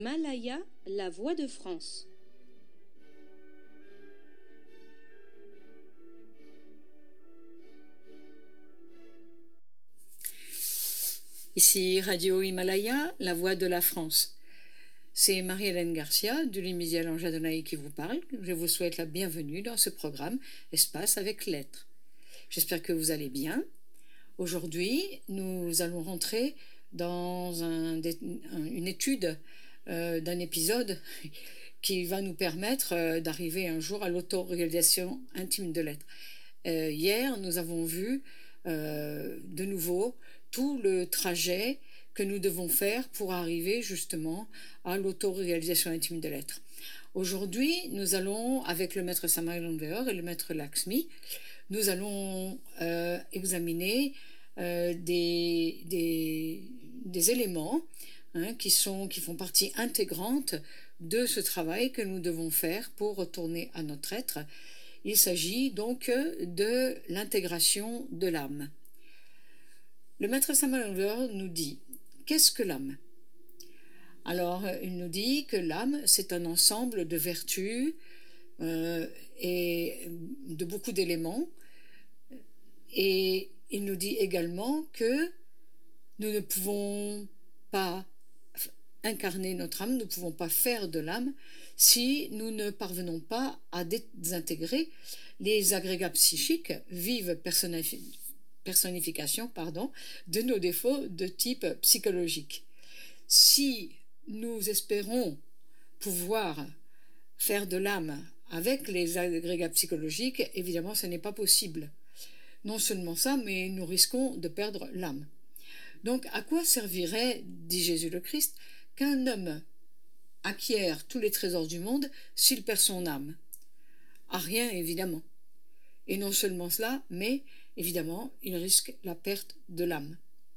Malaya, la voix de France. Ici Radio Himalaya, la voix de la France. C'est Marie-Hélène Garcia du Limisiel en Jadonnaï qui vous parle. Je vous souhaite la bienvenue dans ce programme Espace avec lettres. J'espère que vous allez bien. Aujourd'hui, nous allons rentrer dans une étude d'un épisode qui va nous permettre d'arriver un jour à l'autoréalisation intime de l'être. Hier, nous avons vu de nouveau tout le trajet que nous devons faire pour arriver justement à l'autoréalisation intime de l'être. Aujourd'hui, nous allons, avec le maître Samael Aun Weor et le maître Lakshmi, nous allons examiner des éléments qui font partie intégrante de ce travail que nous devons faire pour retourner à notre être. Il s'agit donc de l'intégration de l'âme. Le maître Samael Aun Weor nous dit, qu'est-ce que l'âme ? Alors, il nous dit que l'âme, c'est un ensemble de vertus et de beaucoup d'éléments. Et il nous dit également que nous ne pouvons pas incarner notre âme, nous ne pouvons pas faire de l'âme si nous ne parvenons pas à désintégrer les agrégats psychiques, vives personnifications de nos défauts de type psychologique. Si nous espérons pouvoir faire de l'âme avec les agrégats psychologiques, évidemment, ce n'est pas possible. Non seulement ça, mais nous risquons de perdre l'âme. Donc, à quoi servirait, dit Jésus le Christ, qu'un homme acquiert tous les trésors du monde s'il perd son âme ? À rien, évidemment. Et non seulement cela, mais évidemment, il risque la perte de l'âme.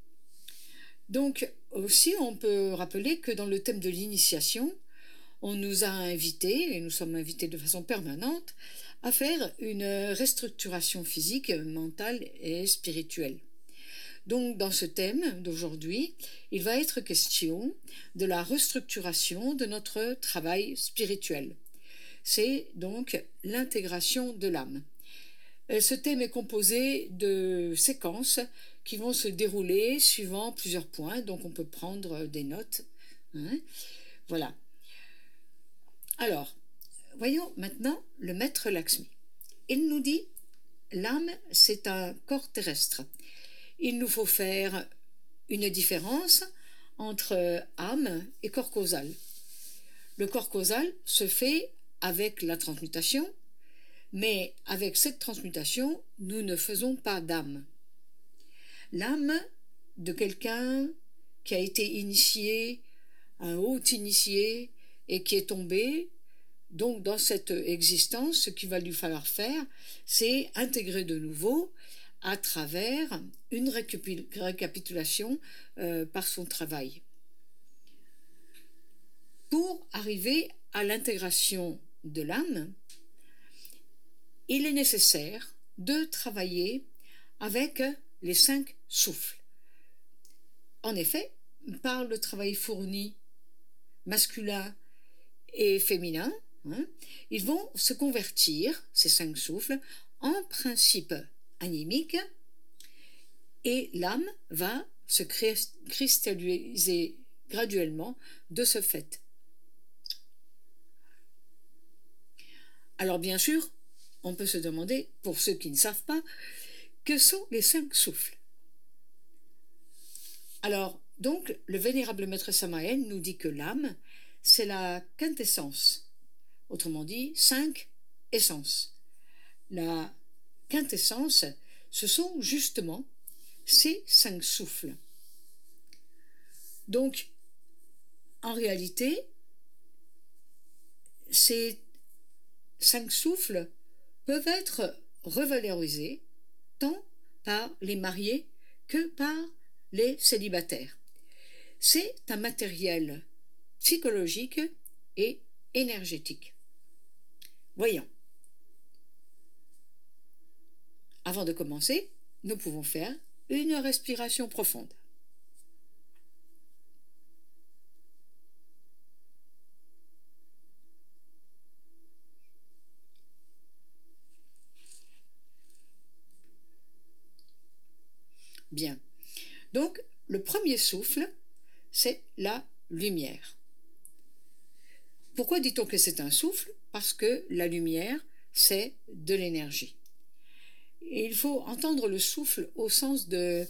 Donc, aussi, on peut rappeler que dans le thème de l'initiation, on nous a invités, et nous sommes invités de façon permanente, à faire une restructuration physique, mentale et spirituelle. Donc, dans ce thème d'aujourd'hui, il va être question de la restructuration de notre travail spirituel. C'est donc l'intégration de l'âme. Ce thème est composé de séquences qui vont se dérouler suivant plusieurs points, donc on peut prendre des notes. Voilà. Alors, voyons maintenant le maître Lakshmi. Il nous dit, l'âme, c'est un corps terrestre. Il nous faut faire une différence entre âme et corps causal. Le corps causal se fait avec la transmutation, mais avec cette transmutation, nous ne faisons pas d'âme. L'âme de quelqu'un qui a été initié, un haut initié, et qui est tombé, donc dans cette existence, ce qu'il va lui falloir faire, c'est intégrer de nouveau à travers une récapitulation par son travail. Pour arriver à l'intégration de l'âme, il est nécessaire de travailler avec les 5 souffles. En effet, par le travail fourni, masculin et féminin, ils vont se convertir, ces 5 souffles, en principe animique, et l'âme va se cristalliser graduellement de ce fait. Alors bien sûr, on peut se demander, pour ceux qui ne savent pas, que sont les 5 souffles. Alors, donc, le vénérable maître Samael nous dit que l'âme, c'est la quintessence, autrement dit, 5 essences. La quintessence, ce sont justement ces 5 souffles. Donc, en réalité, ces 5 souffles peuvent être revalorisés tant par les mariés que par les célibataires. C'est un matériel psychologique et énergétique. Voyons. Avant de commencer, nous pouvons faire une respiration profonde. Bien. Donc, le premier souffle, c'est la lumière. Pourquoi dit-on que c'est un souffle? Parce que la lumière, c'est de l'énergie. Et il faut entendre le souffle au sens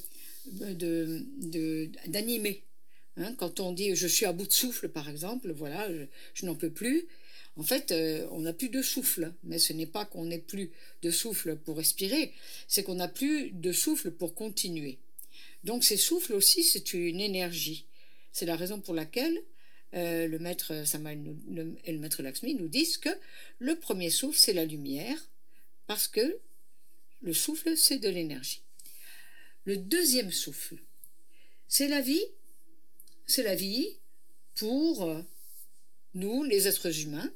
d'animer. Quand on dit « je suis à bout de souffle », par exemple, voilà, je n'en peux plus. En fait, on n'a plus de souffle, mais ce n'est pas qu'on n'ait plus de souffle pour respirer, c'est qu'on n'a plus de souffle pour continuer. Donc ces souffles aussi, c'est une énergie. C'est la raison pour laquelle le maître Samael et le maître Lakshmi nous disent que le premier souffle, c'est la lumière, parce que le souffle, c'est de l'énergie. Le deuxième souffle, c'est la vie. C'est la vie pour nous, les êtres humains.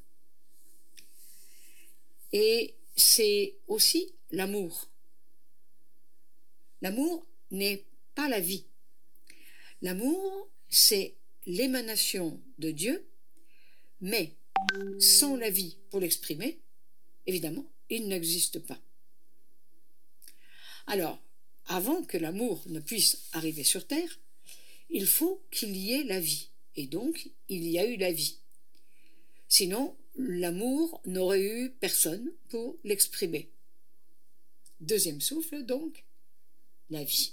Et c'est aussi l'amour. L'amour n'est pas la vie. L'amour, c'est l'émanation de Dieu, mais sans la vie pour l'exprimer, évidemment, il n'existe pas. Alors, avant que l'amour ne puisse arriver sur Terre, il faut qu'il y ait la vie. Et donc, il y a eu la vie. Sinon, l'amour n'aurait eu personne pour l'exprimer. Deuxième souffle, donc, la vie.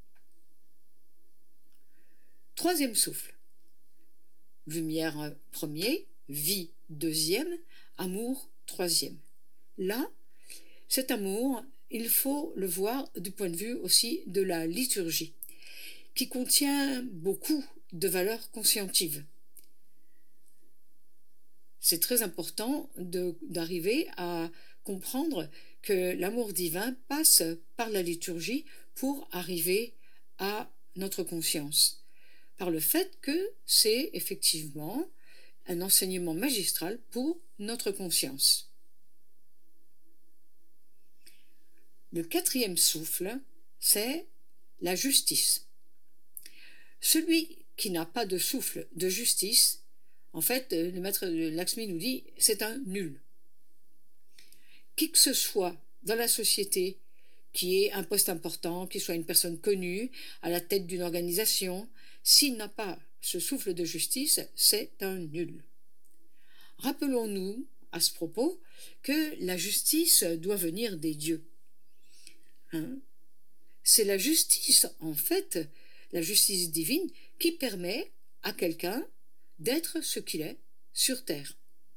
Troisième souffle. Lumière premier, vie deuxième, amour troisième. Là, cet amour, il faut le voir du point de vue aussi de la liturgie, qui contient beaucoup de valeurs conscientives. C'est très important d'arriver à comprendre que l'amour divin passe par la liturgie pour arriver à notre conscience, par le fait que c'est effectivement un enseignement magistral pour notre conscience. Le quatrième souffle, c'est la justice. Celui qui n'a pas de souffle de justice, en fait, le maître Lakshmi nous dit, c'est un nul. Qui que ce soit dans la société qui ait un poste important, qui soit une personne connue, à la tête d'une organisation, s'il n'a pas ce souffle de justice, c'est un nul. Rappelons-nous, à ce propos, que la justice doit venir des dieux. C'est la justice, en fait, la justice divine, qui permet à quelqu'un d'être ce qu'il est sur terre.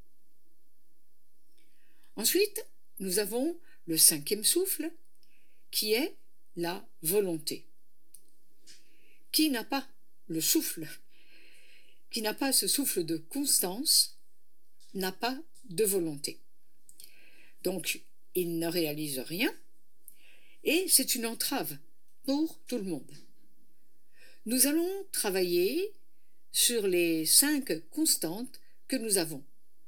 Ensuite, nous avons le cinquième souffle, qui est la volonté. Qui n'a pas le souffle, qui n'a pas ce souffle de constance, n'a pas de volonté. Donc, il ne réalise rien, et c'est une entrave pour tout le monde. Nous allons travailler sur les 5 constantes que nous avons,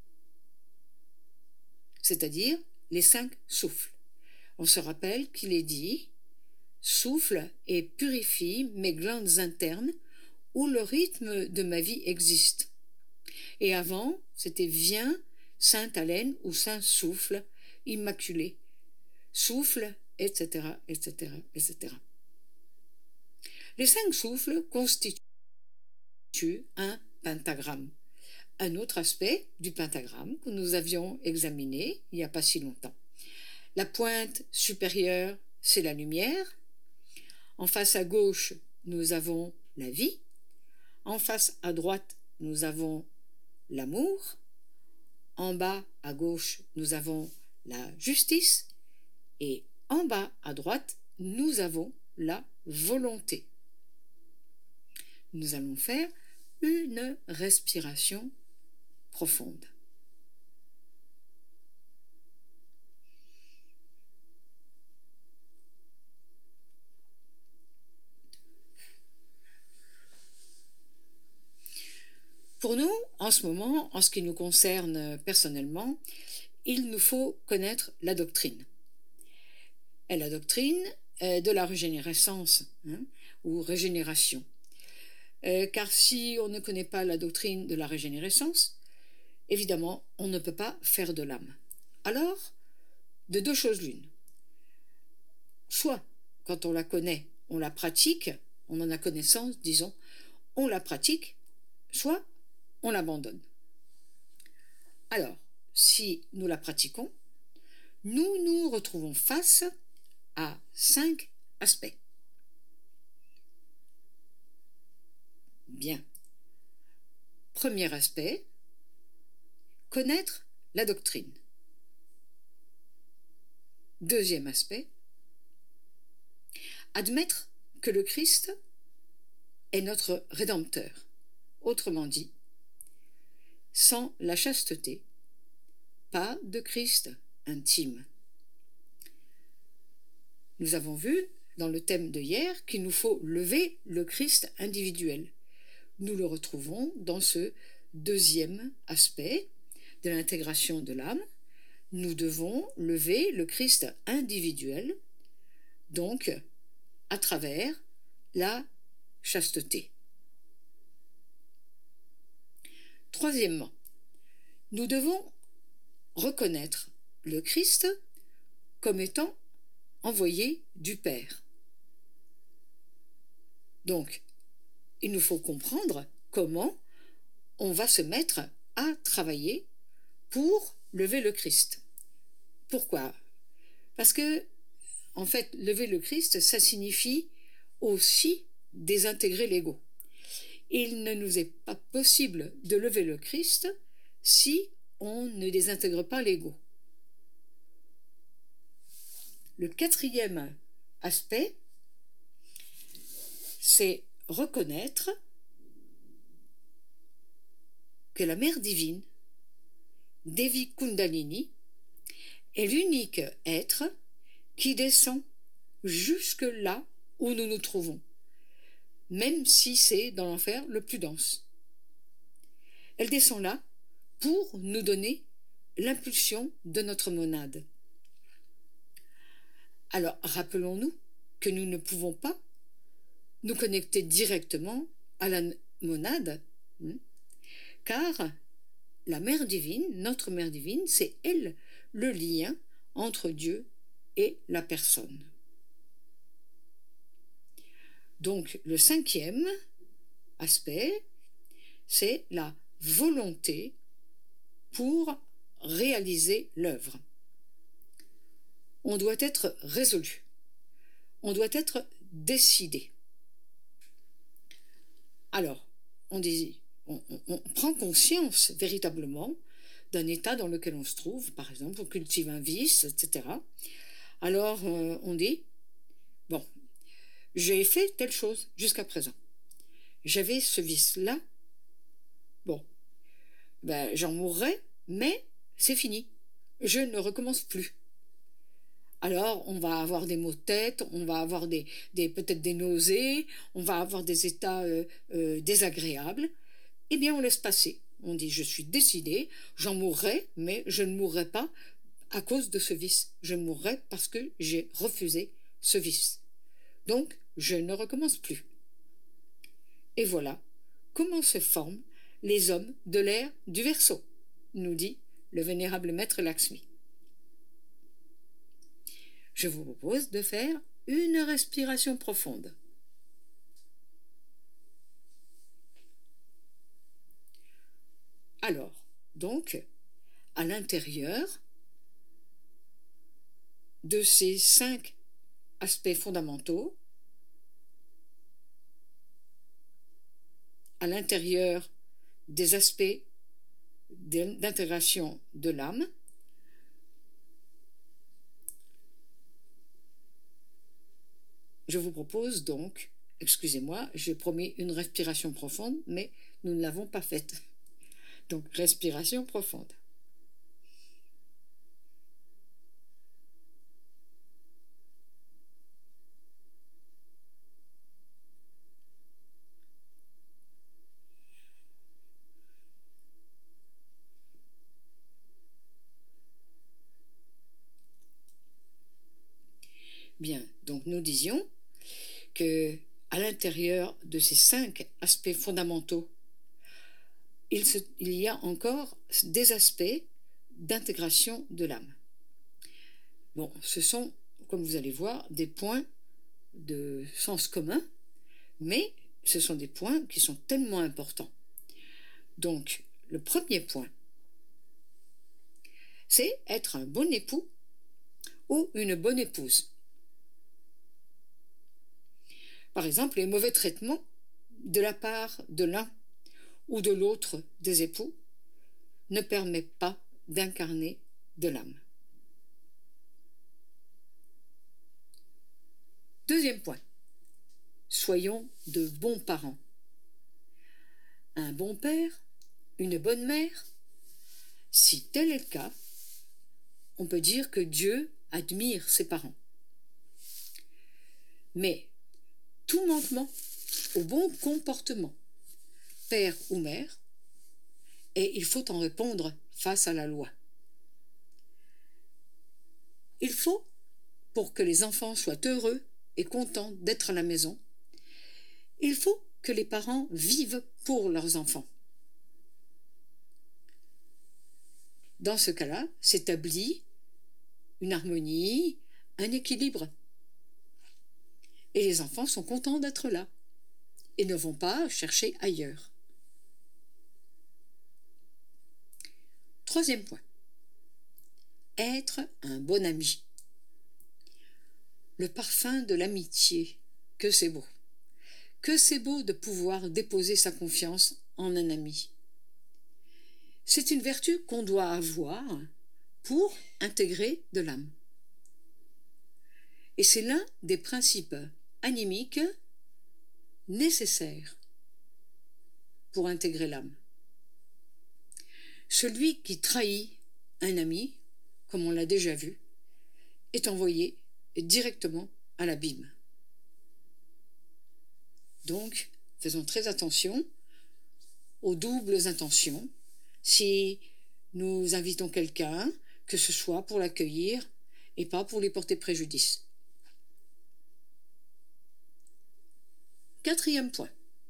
c'est-à-dire les 5 souffles. On se rappelle qu'il est dit « Souffle et purifie mes glandes internes où le rythme de ma vie existe. » Et avant, c'était « Viens, sainte haleine ou saint souffle, immaculé, souffle, etc., etc., etc. » Les 5 souffles constituent un pentagramme. Un autre aspect du pentagramme que nous avions examiné il n'y a pas si longtemps. La pointe supérieure, c'est la lumière. En face à gauche, nous avons la vie. En face à droite, nous avons l'amour. En bas à gauche, nous avons la justice. Et en bas à droite, nous avons la volonté. Nous allons faire une respiration profonde. Pour nous, en ce moment, en ce qui nous concerne personnellement, il nous faut connaître la doctrine. Et la doctrine de la régénérescence, ou régénération. Car si on ne connaît pas la doctrine de la régénérescence, évidemment, on ne peut pas faire de l'âme. Alors, de 2 choses l'une. Soit, quand on la connaît, on la pratique, on en a connaissance, disons, on la pratique, soit on l'abandonne. Alors, si nous la pratiquons, nous nous retrouvons face à 5 aspects. Bien. Premier aspect, connaître la doctrine. Deuxième aspect, admettre que le Christ est notre Rédempteur. Autrement dit, sans la chasteté, pas de Christ intime. Nous avons vu dans le thème de hier qu'il nous faut lever le Christ individuel. Nous le retrouvons dans ce deuxième aspect de l'intégration de l'âme. Nous devons lever le Christ individuel, donc à travers la chasteté. Troisièmement, nous devons reconnaître le Christ comme étant envoyé du Père. Donc, il nous faut comprendre comment on va se mettre à travailler pour lever le Christ. Pourquoi? Parce que, en fait, lever le Christ, ça signifie aussi désintégrer l'ego. Il ne nous est pas possible de lever le Christ si on ne désintègre pas l'ego. Le quatrième aspect, c'est reconnaître que la Mère divine, Devi Kundalini, est l'unique être qui descend jusque là où nous nous trouvons, même si c'est dans l'enfer le plus dense. Elle descend là pour nous donner l'impulsion de notre monade. Alors, rappelons-nous que nous ne pouvons pas nous connecter directement à la monade, car la Mère divine, notre Mère divine, c'est elle le lien entre Dieu et la personne. Donc, le cinquième aspect, c'est la volonté pour réaliser l'œuvre. On doit être résolu, on doit être décidé. Alors, on prend conscience véritablement d'un état dans lequel on se trouve, par exemple, on cultive un vice, etc. Alors, on dit, bon, j'ai fait telle chose jusqu'à présent. J'avais ce vice-là, bon, ben, j'en mourrai, mais c'est fini. Je ne recommence plus. Alors, on va avoir des maux de tête, on va avoir peut-être des nausées, on va avoir des états désagréables. Eh bien, on laisse passer. On dit, je suis décidé, j'en mourrai, mais je ne mourrai pas à cause de ce vice. Je mourrai parce que j'ai refusé ce vice. Donc, je ne recommence plus. Et voilà comment se forment les hommes de l'ère du Verseau, nous dit le vénérable maître Lakshmi. Je vous propose de faire une respiration profonde. Alors, donc, à l'intérieur de ces 5 aspects fondamentaux, à l'intérieur des aspects d'intégration de l'âme, je vous propose donc, excusez-moi, j'ai promis une respiration profonde, mais nous ne l'avons pas faite. Donc, respiration profonde. Bien, donc nous disions que à l'intérieur de ces 5 aspects fondamentaux, il y a encore des aspects d'intégration de l'âme. Bon, ce sont, comme vous allez voir, des points de sens commun, mais ce sont des points qui sont tellement importants. Donc, le premier point, c'est être un bon époux ou une bonne épouse. Par exemple, les mauvais traitements de la part de l'un ou de l'autre des époux ne permettent pas d'incarner de l'âme. Deuxième point, soyons de bons parents. Un bon père, une bonne mère, si tel est le cas, on peut dire que Dieu admire ses parents. Mais tout manquement au bon comportement, père ou mère, et il faut en répondre face à la loi. Il faut, pour que les enfants soient heureux et contents d'être à la maison, il faut que les parents vivent pour leurs enfants. Dans ce cas-là, s'établit une harmonie, un équilibre. Et les enfants sont contents d'être là et ne vont pas chercher ailleurs. Troisième point, être un bon ami. Le parfum de l'amitié, que c'est beau. Que c'est beau de pouvoir déposer sa confiance en un ami. C'est une vertu qu'on doit avoir pour intégrer de l'âme. Et c'est l'un des principes animiques nécessaires pour intégrer l'âme. Celui qui trahit un ami, comme on l'a déjà vu, est envoyé directement à l'abîme. Donc, faisons très attention aux doubles intentions. Si nous invitons quelqu'un, que ce soit pour l'accueillir et pas pour lui porter préjudice. Quatrième point,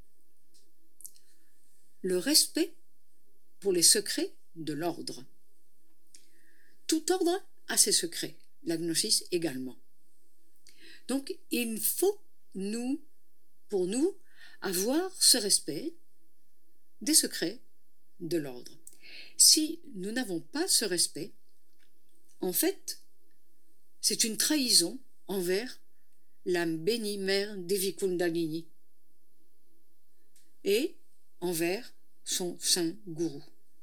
le respect pour les secrets de l'ordre. Tout ordre a ses secrets, la gnosis également. Donc, il faut, pour nous, avoir ce respect des secrets de l'ordre. Si nous n'avons pas ce respect, en fait, c'est une trahison envers l'âme bénie mère Devi Kundalini et envers son saint gourou.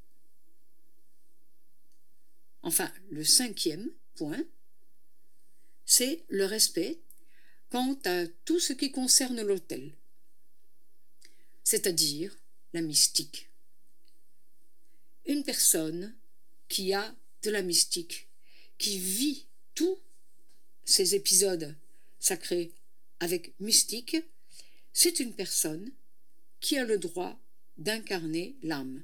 Enfin, le cinquième point, c'est le respect quant à tout ce qui concerne l'autel, c'est-à-dire la mystique. Une personne qui a de la mystique, qui vit tous ces épisodes sacrés avec mystique, c'est une personne qui a le droit d'incarner l'âme.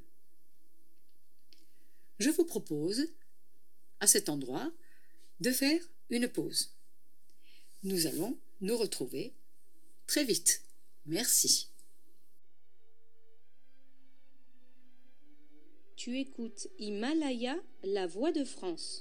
Je vous propose, à cet endroit, de faire une pause. Nous allons nous retrouver très vite. Merci. Tu écoutes Himalaya, la voix de France.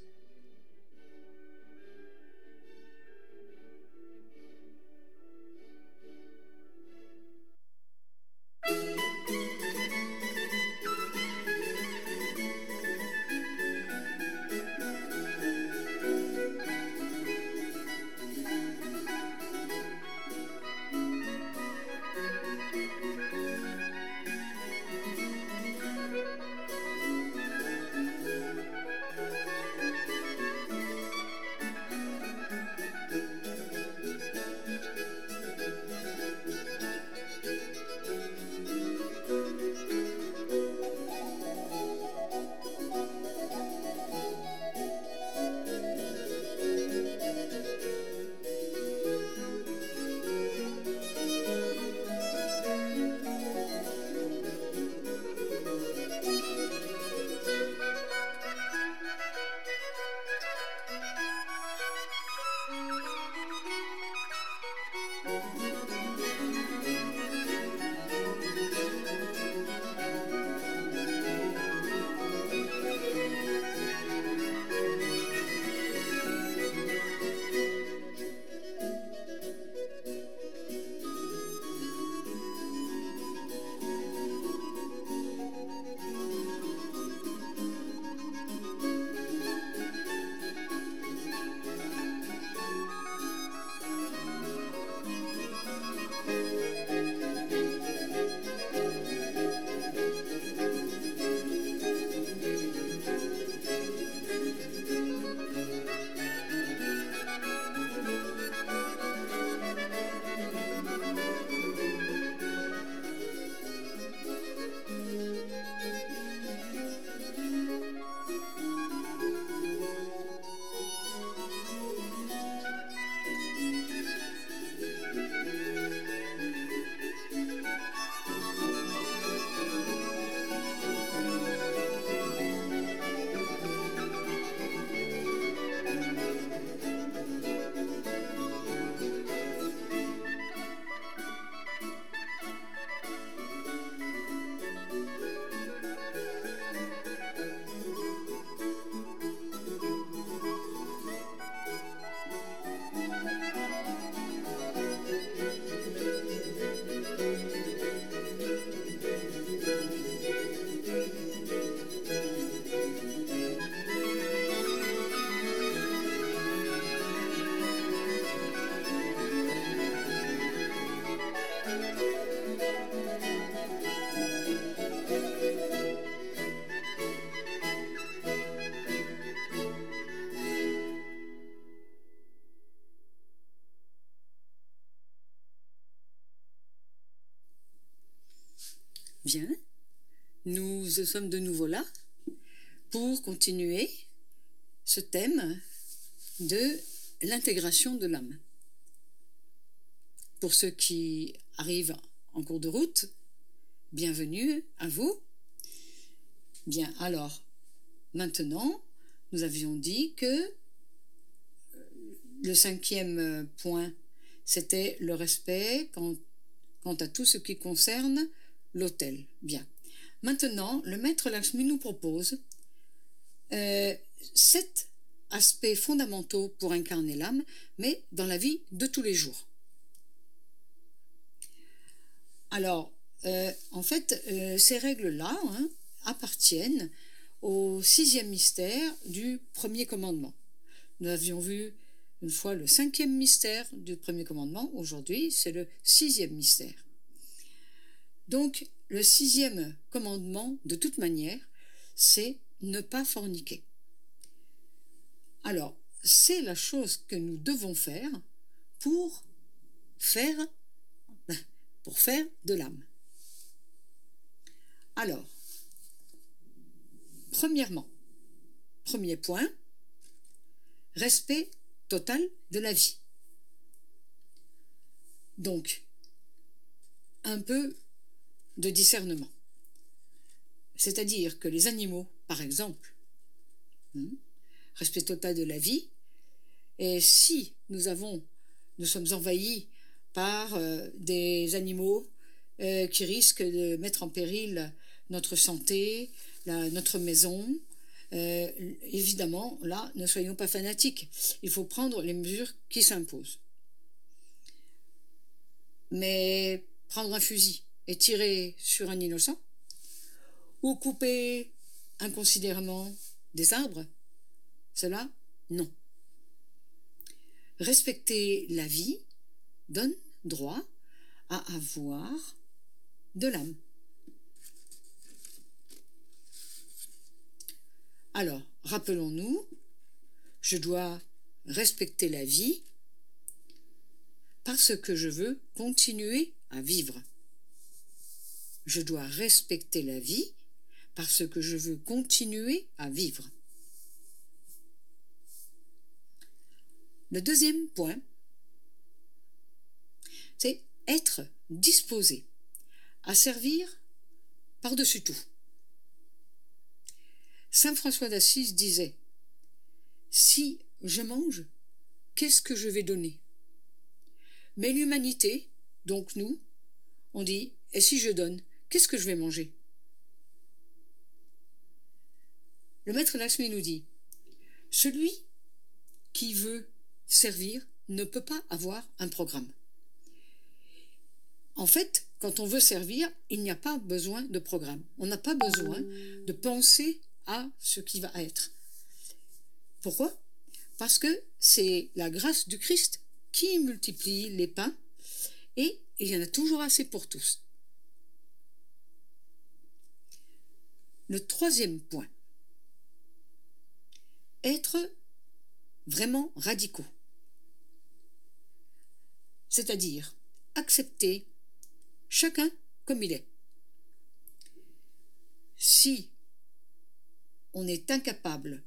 Bien, nous sommes de nouveau là pour continuer ce thème de l'intégration de l'âme. Pour ceux qui arrivent en cours de route, bienvenue à vous. Bien, alors, maintenant, nous avions dit que le 5e point, c'était le respect quant à tout ce qui concerne l'autel. Bien. Maintenant, le maître Lakshmi nous propose 7 aspects fondamentaux pour incarner l'âme, mais dans la vie de tous les jours. Alors, en fait, ces règles-là appartiennent au 6e mystère du premier commandement. Nous avions vu une fois le 5e mystère du premier commandement. Aujourd'hui, c'est le 6e mystère. Donc, le 6e commandement, de toute manière, c'est ne pas forniquer. Alors, c'est la chose que nous devons faire pour faire de l'âme. Alors, premièrement, premier point, respect total de la vie. Donc, un peu de discernement. C'est-à-dire que les animaux, par exemple, respect total de la vie, et si nous sommes envahis par des animaux qui risquent de mettre en péril notre santé, notre maison, évidemment, là, ne soyons pas fanatiques. Il faut prendre les mesures qui s'imposent. Mais prendre un fusil et tirer sur un innocent, ou couper inconsidérément des arbres, cela, non. Respecter la vie donne droit à avoir de l'âme. Alors, rappelons-nous, je dois respecter la vie parce que je veux continuer à vivre. Je dois respecter la vie parce que je veux continuer à vivre. Le deuxième point, c'est être disposé à servir par-dessus tout. Saint François d'Assise disait « Si je mange, qu'est-ce que je vais donner ?» Mais l'humanité, donc nous, on dit « Et si je donne, qu'est-ce que je vais manger ?» Le maître Lakshmi nous dit « Celui qui veut servir ne peut pas avoir un programme. » En fait, quand on veut servir, il n'y a pas besoin de programme. On n'a pas besoin de penser à ce qui va être. Pourquoi ? Parce que c'est la grâce du Christ qui multiplie les pains et il y en a toujours assez pour tous. Le troisième point, être vraiment radicaux. C'est-à-dire accepter chacun comme il est. Si on est incapable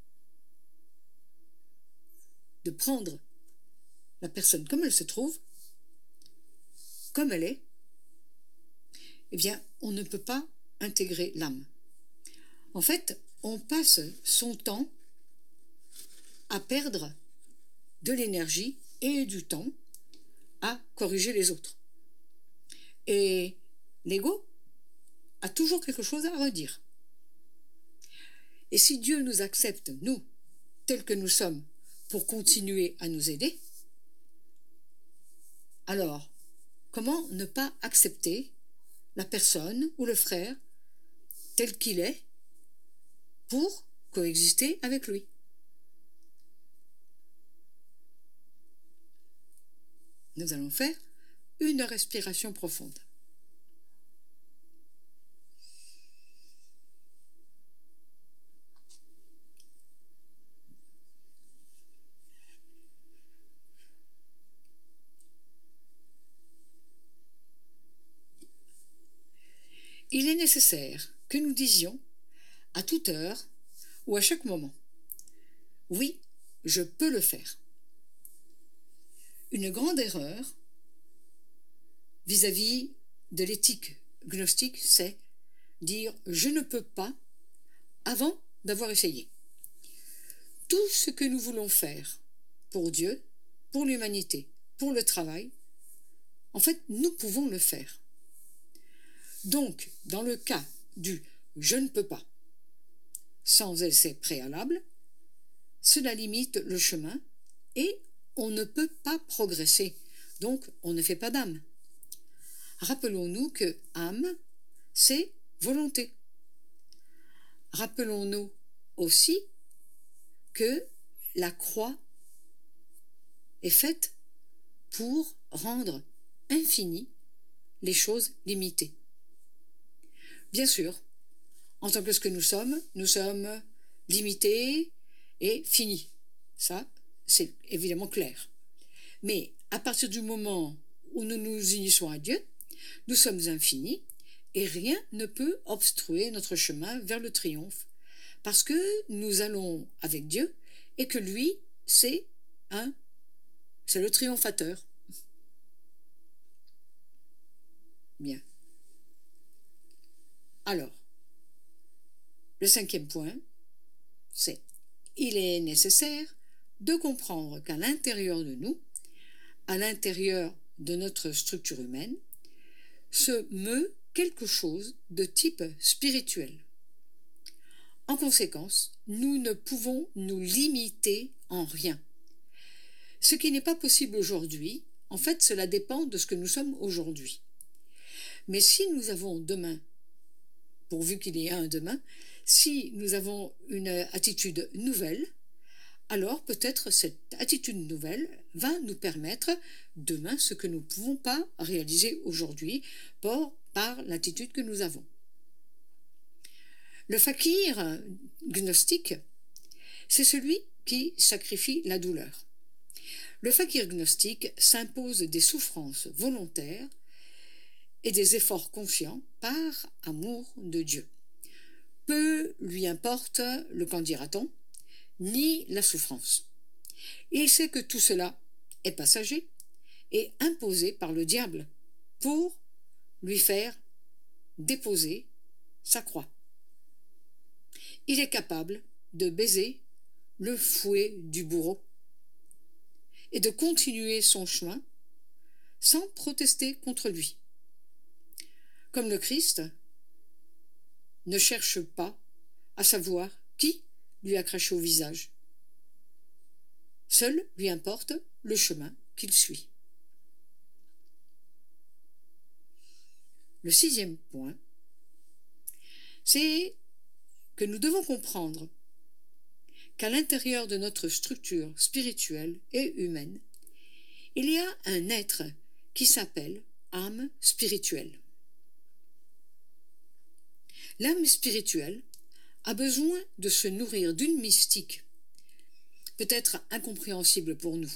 de prendre la personne comme elle se trouve, comme elle est, eh bien, on ne peut pas intégrer l'âme. En fait, on passe son temps à perdre de l'énergie et du temps à corriger les autres. Et l'ego a toujours quelque chose à redire. Et si Dieu nous accepte, nous, tels que nous sommes, pour continuer à nous aider, alors, comment ne pas accepter la personne ou le frère tel qu'il est pour coexister avec lui? Nous allons faire une respiration profonde. il est nécessaire que nous disions à toute heure ou à chaque moment, oui, je peux le faire. Une grande erreur vis-à-vis de l'éthique gnostique, c'est dire je ne peux pas avant d'avoir essayé. Tout ce que nous voulons faire pour Dieu, pour l'humanité, pour le travail, en fait, nous pouvons le faire. Donc, dans le cas du « je ne peux pas », sans essai préalable, cela limite le chemin et on ne peut pas progresser, donc on ne fait pas d'âme. Rappelons-nous que âme, c'est volonté. Rappelons-nous aussi que la croix est faite pour rendre infinies les choses limitées. Bien sûr, en tant que ce que nous sommes limités et finis. Ça, c'est évidemment clair. Mais à partir du moment où nous nous unissons à Dieu, nous sommes infinis et rien ne peut obstruer notre chemin vers le triomphe parce que nous allons avec Dieu et que lui, c'est le triomphateur. Bien. Alors, le 5e point, c'est il est nécessaire de comprendre qu'à l'intérieur de nous, à l'intérieur de notre structure humaine, se meut quelque chose de type spirituel. En conséquence, nous ne pouvons nous limiter en rien. Ce qui n'est pas possible aujourd'hui, en fait, cela dépend de ce que nous sommes aujourd'hui. Mais si nous avons demain, pourvu qu'il y ait un demain, si nous avons une attitude nouvelle, alors peut-être cette attitude nouvelle va nous permettre demain ce que nous ne pouvons pas réaliser aujourd'hui par l'attitude que nous avons. Le fakir gnostique, c'est celui qui sacrifie la douleur. Le fakir gnostique s'impose des souffrances volontaires et des efforts conscients par amour de Dieu. Peu lui importe le qu'en dira-t-on, ni la souffrance. Il sait que tout cela est passager et imposé par le diable pour lui faire déposer sa croix. Il est capable de baiser le fouet du bourreau et de continuer son chemin sans protester contre lui. Comme le Christ ne cherche pas à savoir qui lui a craché au visage. Seul lui importe le chemin qu'il suit. Le 6e point, c'est que nous devons comprendre qu'à l'intérieur de notre structure spirituelle et humaine, il y a un être qui s'appelle âme spirituelle. L'âme spirituelle a besoin de se nourrir d'une mystique, peut-être incompréhensible pour nous.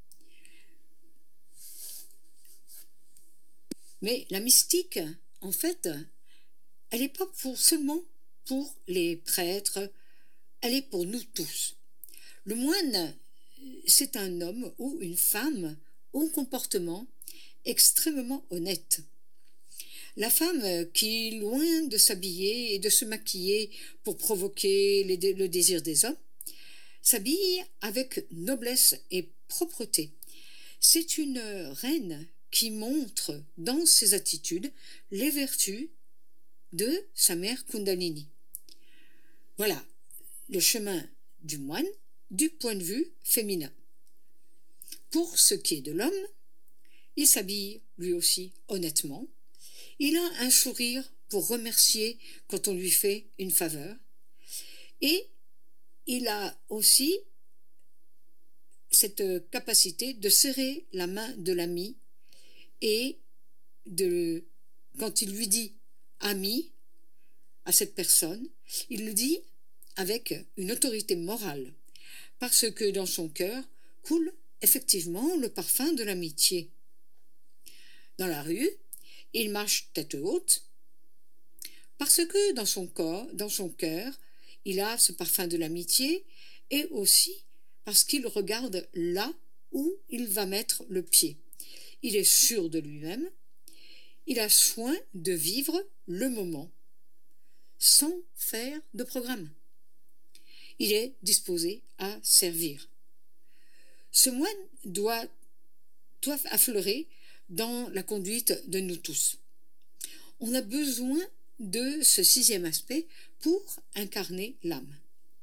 Mais la mystique, en fait, elle n'est pas seulement pour les prêtres, elle est pour nous tous. Le moine, c'est un homme ou une femme au comportement extrêmement honnête. La femme qui, loin de s'habiller et de se maquiller pour provoquer le désir des hommes, s'habille avec noblesse et propreté. C'est une reine qui montre dans ses attitudes les vertus de sa mère Kundalini. Voilà le chemin du moine du point de vue féminin. Pour ce qui est de l'homme, il s'habille lui aussi honnêtement. Il a un sourire pour remercier quand on lui fait une faveur. Et il a aussi cette capacité de serrer la main de l'ami et quand il lui dit ami à cette personne, il le dit avec une autorité morale, parce que dans son cœur coule effectivement le parfum de l'amitié. Dans la rue, il marche tête haute, Parce que dans son corps, dans son cœur, il a ce parfum de l'amitié, et aussi parce qu'il regarde là où il va mettre le pied. Il est sûr de lui-même, il a soin de vivre le moment, sans faire de programme. Il est disposé à servir. Ce moine doit affleurer dans la conduite de nous tous. On a besoin de ce sixième aspect pour incarner l'âme.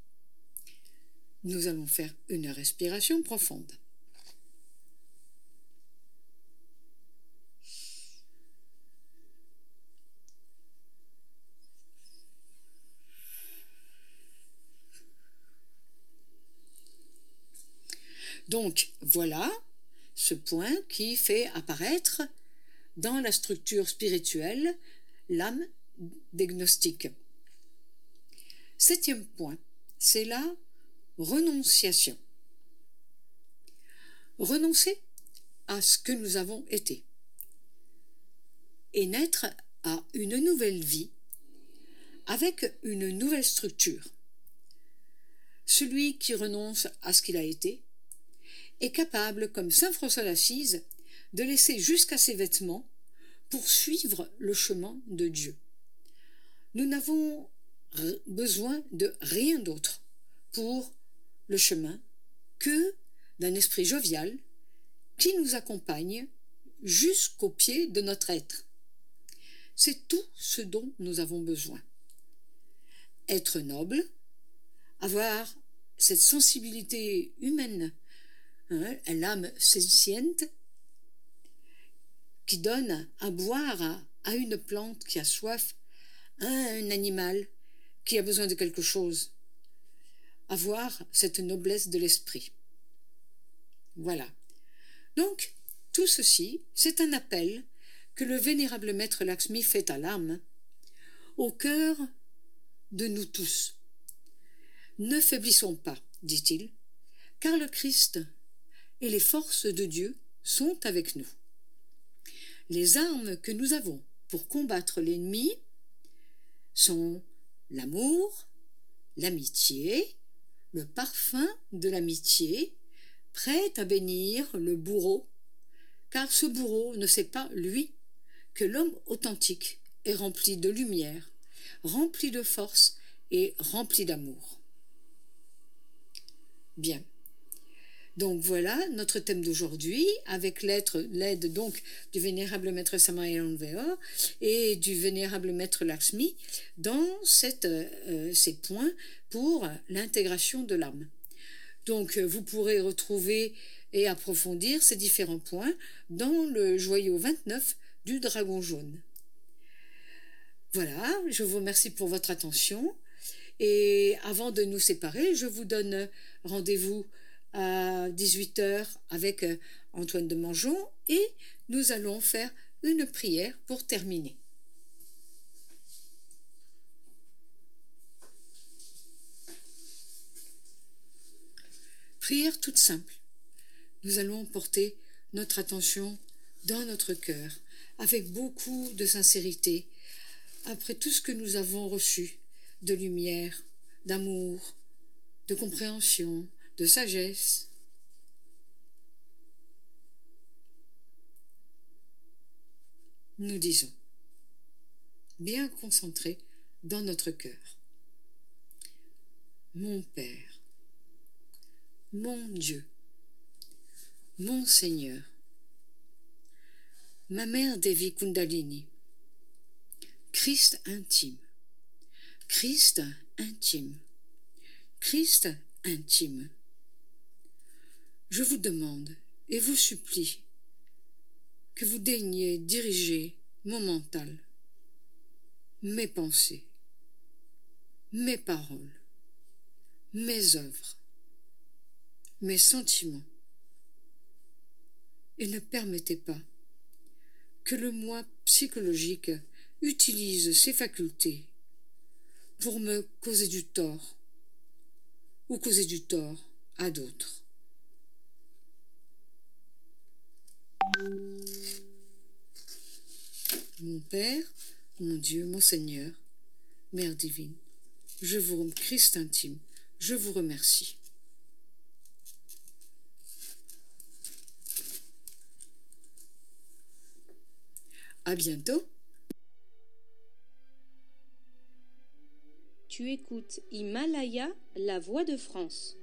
Nous allons faire une respiration profonde. Donc voilà ce point qui fait apparaître dans la structure spirituelle l'âme des gnostiques. Septième point, c'est la renonciation. Renoncer à ce que nous avons été et naître à une nouvelle vie avec une nouvelle structure. Celui qui renonce à ce qu'il a été est capable, comme saint François d'Assise, de laisser jusqu'à ses vêtements pour suivre le chemin de Dieu. Nous n'avons besoin de rien d'autre pour le chemin que d'un esprit jovial qui nous accompagne jusqu'au pied de notre être. C'est tout ce dont nous avons besoin. Être noble, avoir cette sensibilité humaine, l'âme sentiente, qui donne à boire à une plante qui a soif, à un animal qui a besoin de quelque chose. Avoir cette noblesse de l'esprit. Voilà. Donc, tout ceci, c'est un appel que le vénérable maître Lakshmi fait à l'âme, au cœur de nous tous. Ne faiblissons pas, dit-il, car le Christ et les forces de Dieu sont avec nous. Les armes que nous avons pour combattre l'ennemi sont l'amour, l'amitié, le parfum de l'amitié, prêt à bénir le bourreau, car ce bourreau ne sait pas, lui, que l'homme authentique est rempli de lumière, rempli de force et rempli d'amour. Bien. Donc voilà notre thème d'aujourd'hui, avec l'aide donc du vénérable maître Samael Weor et du vénérable maître Lakshmi dans ces points pour l'intégration de l'âme. Donc vous pourrez retrouver et approfondir ces différents points dans le joyau 29 du Dragon jaune. Voilà, je vous remercie pour votre attention et avant de nous séparer, je vous donne rendez-vous à 18h avec Antoine de Mangeon et nous allons faire une prière pour terminer. Prière toute simple. Nous allons porter notre attention dans notre cœur avec beaucoup de sincérité après tout ce que nous avons reçu de lumière, d'amour, de compréhension, de sagesse. Nous disons, bien concentrés dans notre cœur. Mon Père, mon Dieu, mon Seigneur, ma mère Devi Kundalini, Christ intime, Christ intime, Christ intime. Je vous demande et vous supplie que vous daigniez diriger mon mental, mes pensées, mes paroles, mes œuvres, mes sentiments, et ne permettez pas que le moi psychologique utilise ses facultés pour me causer du tort ou causer du tort à d'autres. Mon Père, mon Dieu, mon Seigneur, Mère divine, Christ intime, je vous remercie. À bientôt. Tu écoutes Himalaya, la voix de France.